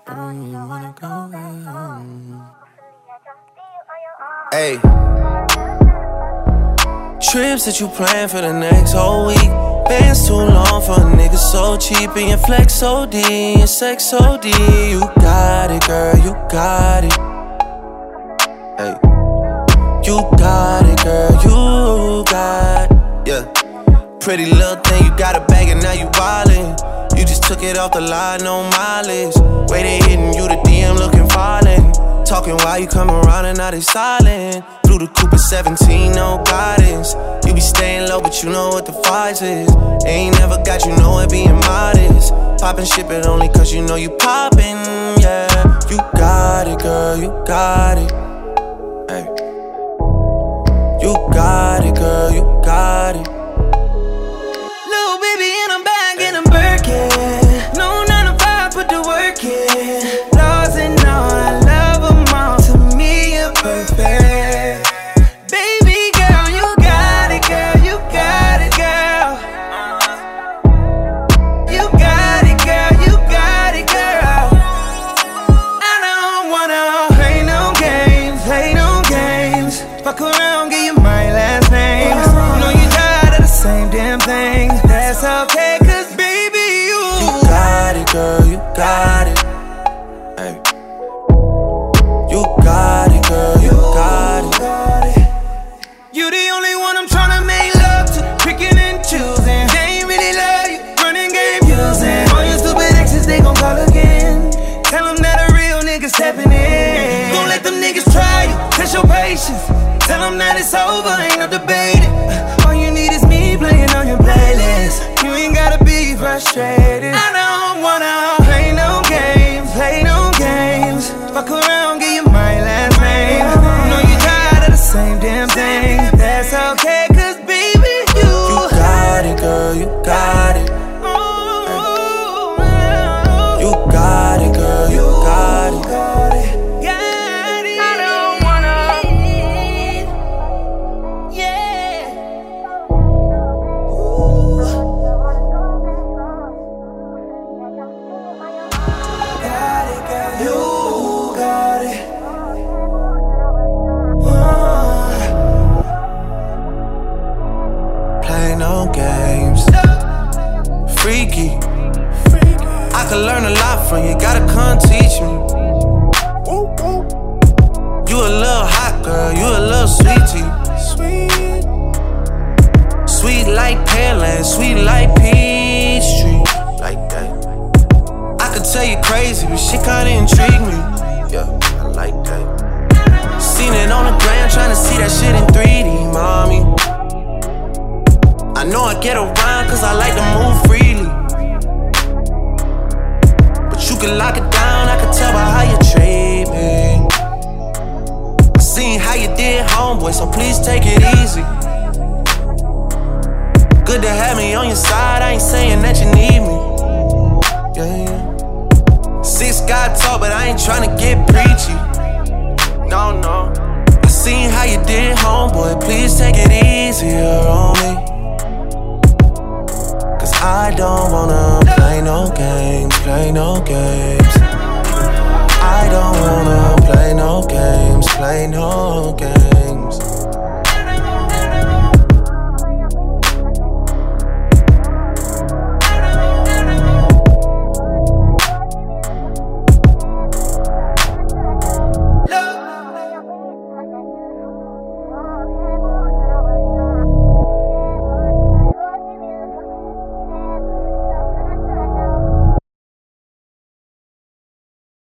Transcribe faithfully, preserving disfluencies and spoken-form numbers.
Mm, you wanna go home. Hey. Trips that you plan for the next whole week. Bands too long for a nigga so cheap. And your flex O D, and your sex O D. You got it, girl, you got it. Hey. You got it, girl, you got it. Yeah. Pretty little thing, you got a bag and now you wildin'. You just took it off the line, no mileage. Way they hitting you, the D M looking violent. Talking while you come around and now they silent. Through the coupe at seventeen, no guidance. You be staying low, but you know what the price is. Ain't never got you know it being modest. Poppin' ship it only cause you know you poppin', yeah. You got it, girl, you got it. Hey. You got it, girl, you got it. Little baby in a bag and I'm Birkin. No nine to five, put the work in. Laws and all, I love them all. To me, you're perfect. Baby girl, you got it, girl, you got it, girl. You got it, girl, you got it, girl. I don't wanna play no games, play no games. Fuck around, give you my last name. You know you tired of the same damn thing. That's okay, cause baby, you You got it, girl, you got it. Hey. You got it, girl, you got it. You the only one I'm tryna make love to, picking and choosing. They ain't really love you, running game using. All your stupid exes, they gon' call again. Tell them that a real nigga stepping in. Don't let them niggas try you, test your patience. Tell them that it's over, ain't no debating. All you need is me playing on your playlist. You ain't gotta be frustrated. I don't wanna play no games, play no games. Fuck around, give you my last name. You know you tired of the same damn thing. That's okay, cause baby, you You got it, girl, you got it. You got it, girl, you got it. I don't wanna, yeah. Got it, girl, you got it. Play no games. Freaky. I could learn a lot from you, gotta come teach me. You a little hot girl, you a little sweetie. Sweet. Sweet like Pearland, sweet like Peachtree. Like that. I could tell you crazy, but shit kinda intrigue me. Yeah, I like that. Seen it on the gram, tryna see that shit in three D, mommy. I know I get around cause I like to move freely. But you can lock it down, I can tell by how you treat me. I seen how you did, homeboy, so please take it easy. Good to have me on your side, I ain't saying that you need me. Yeah, yeah. Six God talk, but I ain't tryna get preachy. No, no. I seen how you did, homeboy, please take it easier on me. Cause I don't wanna play no games, play no games. I don't wanna play no games, play no games.